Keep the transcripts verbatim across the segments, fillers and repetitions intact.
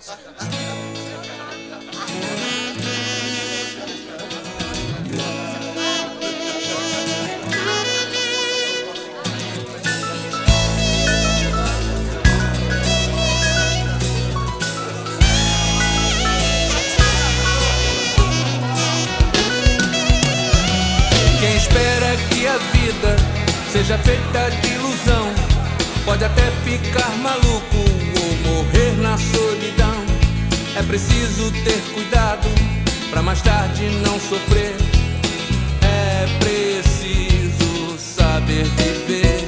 Quem espera que a vida seja feita de ilusão pode até ficar maluco ou morrer na solidão. É preciso ter cuidado pra mais tarde não sofrer. É preciso saber viver.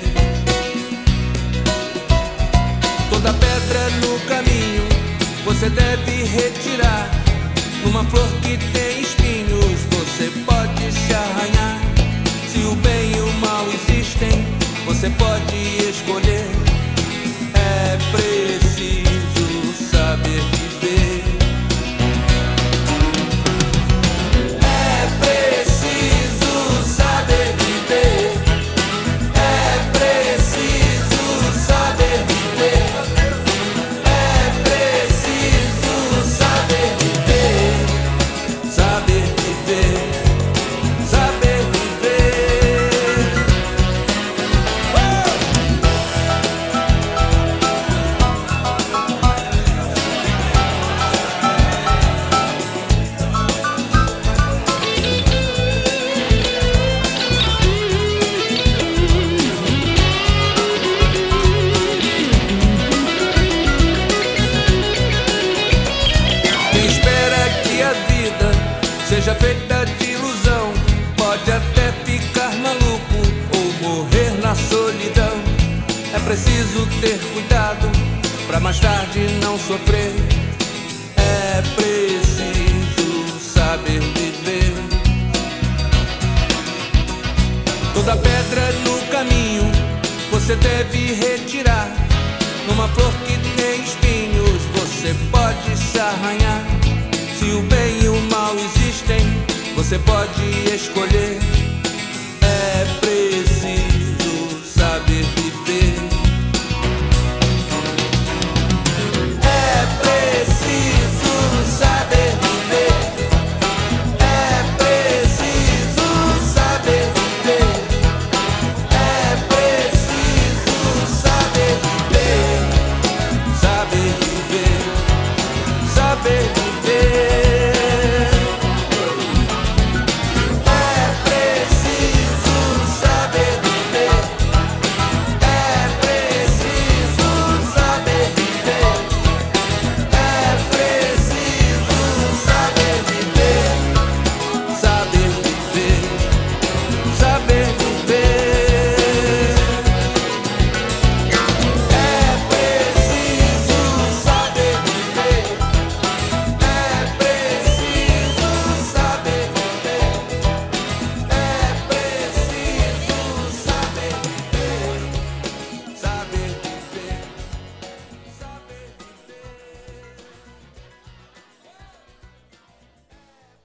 Toda pedra no caminho você deve retirar. Numa flor que tem espinhos você pode se arranhar. Se o bem e o mal existem, você pode escolher. É preciso saber viver. É preciso saber viver. É preciso saber viver. É preciso saber viver. Saber viver. Saber viver. Seja feita de ilusão, pode até ficar maluco ou morrer na solidão. É preciso ter cuidado pra mais tarde não sofrer. É preciso saber viver. Toda pedra no caminho você deve retirar. Numa flor que tem espinhos você pode se arranhar. Se o bem e o mal existem, você pode escolher.